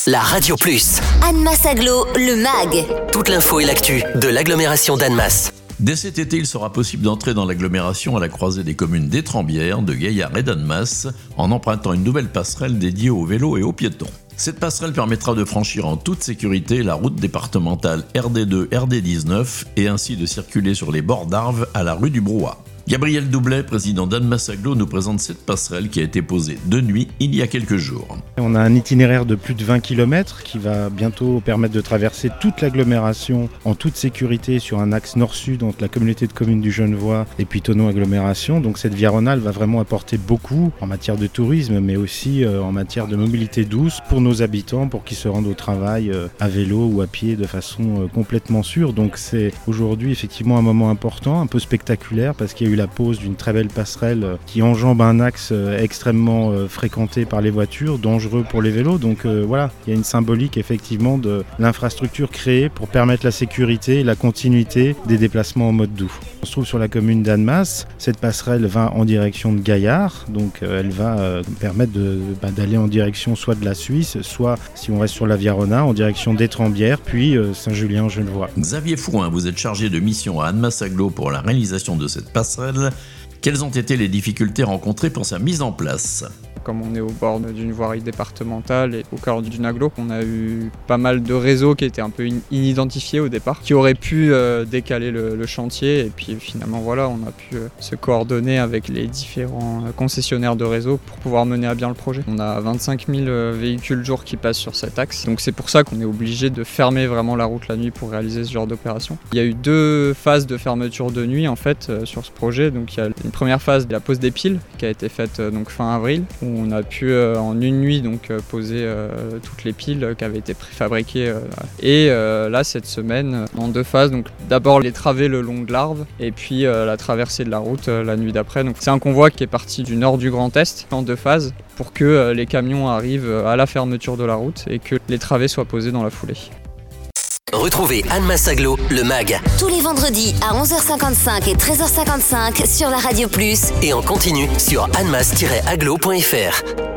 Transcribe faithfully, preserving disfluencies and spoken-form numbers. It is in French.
la Radio Plus. Annemasse Agglo, le M A G. Toute l'info et l'actu de l'agglomération d'Annemasse. Dès cet été, il sera possible d'entrer dans l'agglomération à la croisée des communes d'Étrembières, de Gaillard et d'Annemasse en empruntant une nouvelle passerelle dédiée aux vélos et aux piétons. Cette passerelle permettra de franchir en toute sécurité la route départementale R D deux R D dix-neuf et ainsi de circuler sur les bords d'Arves à la rue du Brouat. Gabriel Doublet, président d'Annemasse Agglo, nous présente cette passerelle qui a été posée de nuit il y a quelques jours. On a un itinéraire de plus de vingt kilomètres qui va bientôt permettre de traverser toute l'agglomération en toute sécurité sur un axe nord-sud entre la communauté de communes du Genevois et puis Thonon Agglomération. Donc cette via Rhônale va vraiment apporter beaucoup en matière de tourisme mais aussi en matière de mobilité douce pour nos habitants, pour qu'ils se rendent au travail à vélo ou à pied de façon complètement sûre. Donc c'est aujourd'hui effectivement un moment important, un peu spectaculaire parce qu'il y a eu la pose d'une très belle passerelle qui enjambe un axe extrêmement fréquenté par les voitures, dangereux pour les vélos. Donc euh, voilà, il y a une symbolique effectivement de l'infrastructure créée pour permettre la sécurité et la continuité des déplacements en mode doux. On se trouve sur la commune d'Annemasse. Cette passerelle va en direction de Gaillard, donc euh, elle va euh, permettre de, bah, d'aller en direction soit de la Suisse, soit, si on reste sur la Via Rhônale, en direction d'Étrembières, puis euh, Saint-Julien-Genevois. Xavier Fouin, vous êtes chargé de mission à Annemasse Agglo pour la réalisation de cette passerelle. Quelles ont été les difficultés rencontrées pour sa mise en place ? Comme on est au bord d'une voirie départementale et au cœur d'une agglo, on a eu pas mal de réseaux qui étaient un peu inidentifiés au départ, qui auraient pu euh, décaler le, le chantier. Et puis finalement, voilà, on a pu euh, se coordonner avec les différents concessionnaires de réseau pour pouvoir mener à bien le projet. On a vingt-cinq mille véhicules jour qui passent sur cet axe, donc c'est pour ça qu'on est obligé de fermer vraiment la route la nuit pour réaliser ce genre d'opération. Il y a eu deux phases de fermeture de nuit en fait euh, sur ce projet. Donc il y a une première phase de la pose des piles qui a été faite euh, donc fin avril. Où on a pu euh, en une nuit donc euh, poser euh, toutes les piles euh, qui avaient été préfabriquées euh, et euh, là cette semaine euh, en deux phases, donc d'abord les travées le long de l'Arve et puis euh, la traversée de la route euh, la nuit d'après. Donc c'est un convoi qui est parti du nord du Grand Est en deux phases pour que euh, les camions arrivent à la fermeture de la route et que les travées soient posées dans la foulée. Retrouvez Annemasse Agglo, le M A G. Tous les vendredis à onze heures cinquante-cinq et treize heures cinquante-cinq sur la Radio Plus. Et en continu sur annemasse tiret agglo point f r.